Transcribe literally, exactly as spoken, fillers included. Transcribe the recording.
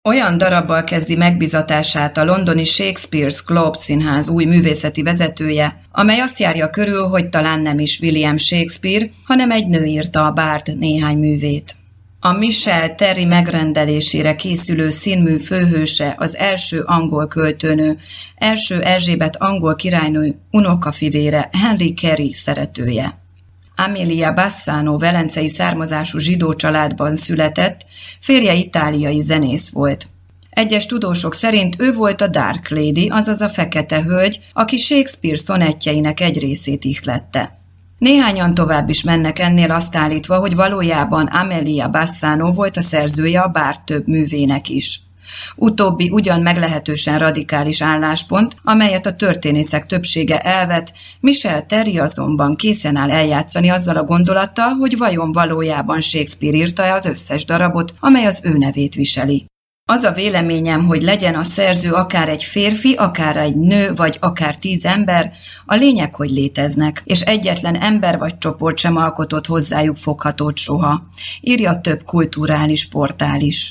Olyan darabbal kezdi megbizatását a londoni Shakespeare's Globe Színház új művészeti vezetője, amely azt járja körül, hogy talán nem is William Shakespeare, hanem egy nő írta a Bard néhány művét. A Michelle Terry megrendelésére készülő színmű főhőse az első angol költőnő, első Erzsébet angol királynő unokafivére Henry Carey szeretője. Amelia Bassano velencei származású zsidó családban született, férje itáliai zenész volt. Egyes tudósok szerint ő volt a Dark Lady, azaz a fekete hölgy, aki Shakespeare szonettjeinek egy részét ihlette. Néhányan tovább is mennek ennél azt állítva, hogy valójában Amelia Bassano volt a szerzője a Bard több művének is. Utóbbi ugyan meglehetősen radikális álláspont, amelyet a történészek többsége elvet, Michelle Terry azonban készen áll eljátszani azzal a gondolattal, hogy vajon valójában Shakespeare írta-e az összes darabot, amely az ő nevét viseli. Az a véleményem, hogy legyen a szerző akár egy férfi, akár egy nő, vagy akár tíz ember, a lényeg, hogy léteznek, és egyetlen ember vagy csoport sem alkotott hozzájuk foghatót soha, írja több kulturális portál is.